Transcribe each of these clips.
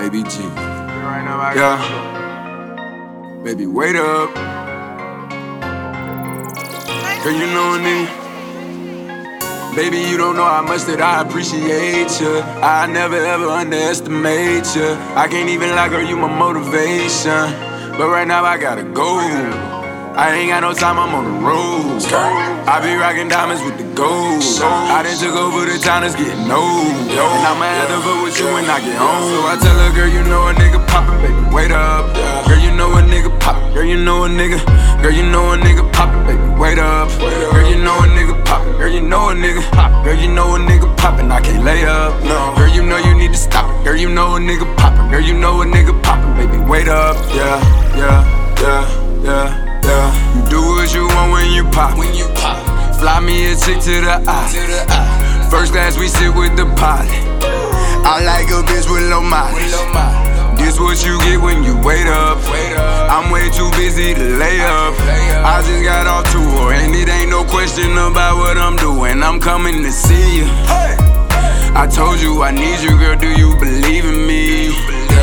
Baby G. Right now I Yeah. Baby, wait up. Girl, you know a nigga. Baby, you don't know how much that I appreciate you. I never ever underestimate you. I can't even lie, girl, you my motivation. But right now I gotta go. I ain't got no time, I'm on the road. I be rocking diamonds with the gold. I done took over the town, it's getting old. And I'ma have to vote with you when I get home. So I tell her, girl, you know a nigga poppin', baby, wait up. Girl, you know a nigga poppin', girl, you know a nigga. Girl, you know a nigga poppin', baby, wait up. Girl, you know a nigga poppin', girl, you know a nigga poppin'. Girl, you know a nigga poppin', I can't lay up. No, girl, you know you need to stop it. Girl, you know a nigga poppin', girl, you know a nigga poppin', baby, wait up. Yeah, yeah, yeah, yeah. Yeah, you do what you want when you pop. Fly me a chick to the eye. First class, we sit with the pilot. I like a bitch with low mileage. This what you get when you wait up. I'm way too busy to lay up. I just got off tour, and it ain't no question about what I'm doing. I'm coming to see you. I told you I need you, girl. Do you believe in me?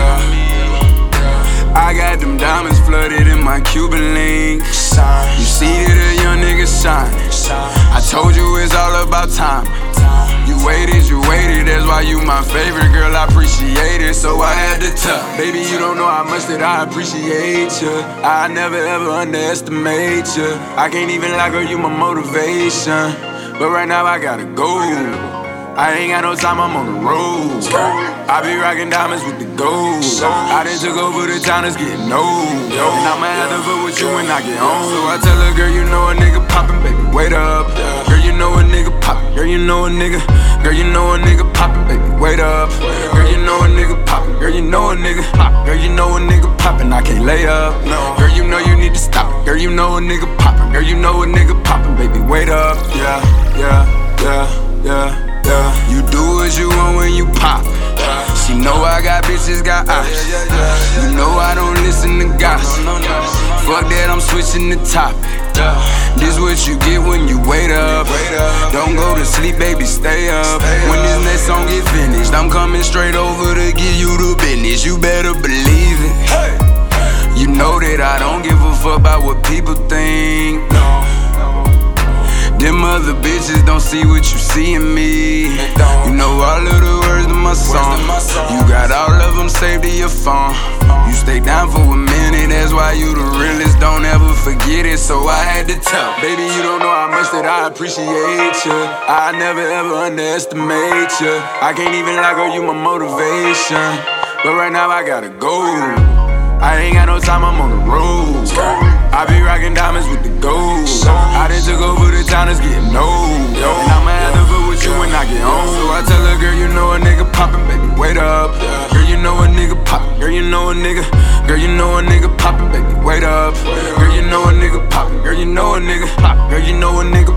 I got them diamonds flooded in my Cuban link. You see that a young nigga shine. I told you it's all about time. You waited, that's why you my favorite, girl, I appreciate it. So I had to tell, baby, you don't know how much that I appreciate you. I never ever underestimate you. I can't even lie, girl, you my motivation. But right now I gotta go. I ain't got no time, I'm on the road. I be rocking diamonds with the gold. I done took over the town, it's getting old. And I'ma have to vote with you when I get home. So I tell her, girl, you know a nigga poppin', baby, wait up. Girl, you know a nigga poppin', girl, you know a nigga. Girl, you know a nigga poppin', baby, wait up. Girl, you know a nigga poppin', girl, you know a nigga. Girl, you know a nigga poppin', I can't lay up. Girl, you know you need to stop it. Girl, you know a nigga poppin', girl, you know a nigga poppin', baby, wait up. Yeah, yeah, yeah, yeah. Yeah. You do what you want when you pop. She know I got bitches, got eyes. You know I don't listen to gossip. Fuck that, I'm switching the topic. This what you get when you wait up. Don't go to sleep, baby, stay up. When this next song get finished, I'm coming straight over to give you the business. You better believe it. You know that I don't give a fuck about what people think. Them other bitches don't see what you see in me. You know all of the words to my song. You got all of them saved to your phone. You stay down for a minute, that's why you the realest. Don't ever forget it, so I had to tell. Baby, you don't know how much that I appreciate you. I never ever underestimate you. I can't even lie, girl, you my motivation. But right now I gotta go. I ain't got no time, I'm on the road. I be rocking diamonds with the gold. I done took over the town, it's getting old. And I'ma have to vote with you when I get home. So I tell her, girl, you know a nigga poppin', baby, wait up. Girl, you know a nigga poppin', girl, you know a nigga. Girl, you know a nigga poppin', baby, wait up. Girl, you know a nigga poppin', girl, you know a nigga. Girl, you know a nigga